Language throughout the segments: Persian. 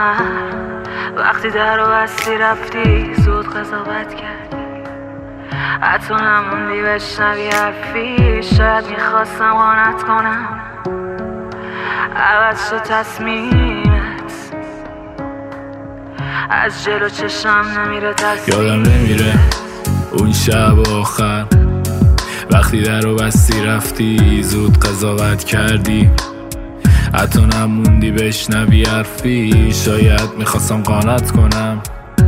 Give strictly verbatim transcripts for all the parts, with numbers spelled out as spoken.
من وقتی در و بستی رفتی زود قضاوت کردی، حتی نموندی بشنوی حرفی. شاید میخواستم قانعت کنم عوض شد تصمیمت، از جلو چشم نمیره تصمیمت. یادم نمیره اون شب آخر وقتی در و بستی رفتی زود قضاوت کردی، حتی نموندی بشنوی حرفی. شاید میخواستم قانعت کنم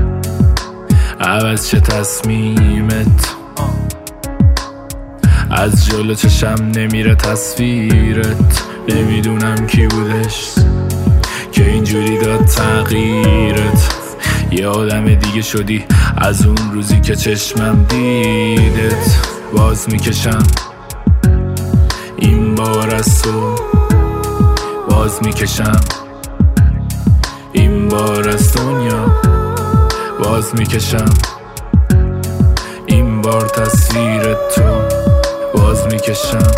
عوض چه تصمیمت، از جلو چشم نمیره تصویرت. نمیدونم کی بودش که اینجوری داد تغییرت. یه آدم دیگه شدی از اون روزی که چشمم دیدت. باز میکشم این بار از تو، باز میکشم این بار از دنیا، باز میکشم این بار تصویر تو، باز میکشم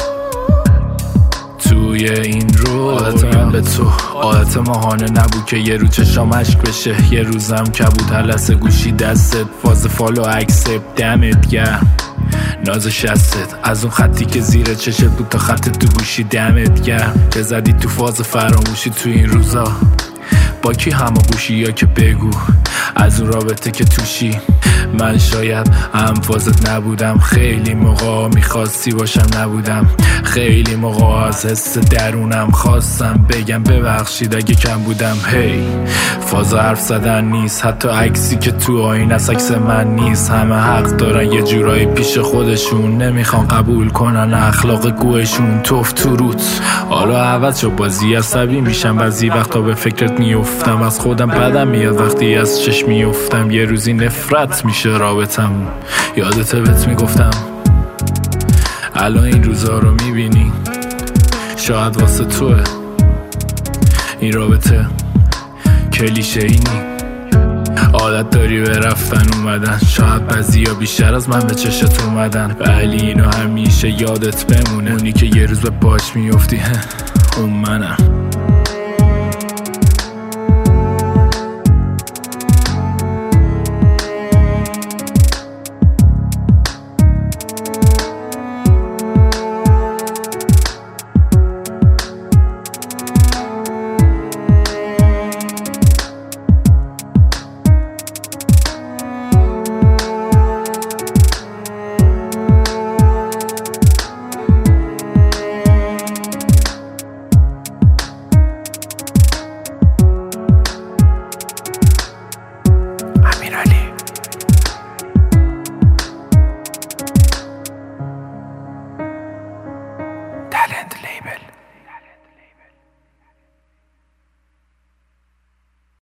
توی این رو. عادت من به تو عادت ماهانه نبود که یه رو چشام عشق بشه، یه روزم کبود هلسه گوشی دستت، فاز فالو اکسپت دمت گرم ناز شستت، از اون خطی که زیر چشت بود تا خط تو گوشی دمت گرم، که زدی تو فاز فراموشی تو این روزا. با کی همه گوشی یا که بگو از اون رابطه که توشی. من شاید هم فازت نبودم، خیلی موقع میخواستی باشم نبودم، خیلی موقع از حس درونم خواستم بگم ببخشید اگه کم بودم. هی فاز حرف زدن نیست، حتی عکسی که تو آینه است عکس من نیست. همه حق دارن یه جورایی پیش خودشون، نمیخوان قبول کنن اخلاق گوهشون توف تو روت. حالا عوض شو بازی عصبی میشم بعضی وقتا به فکرت میافتم، از خودم بدم میاد وقتی از چشم میافتم. یه روزی نفرت میشه رابطم، یادت بهت میگفتم الان این روزا رو میبینی شاید واسه توه این رابطه کلیشه اینی. عادت داری به رفتن اومدن، شاید بعضی ها بیشتر از من به چشت اومدن، ولی اینو همیشه یادت بمونه. اونی که یه روز به پاش میفتی اون منم.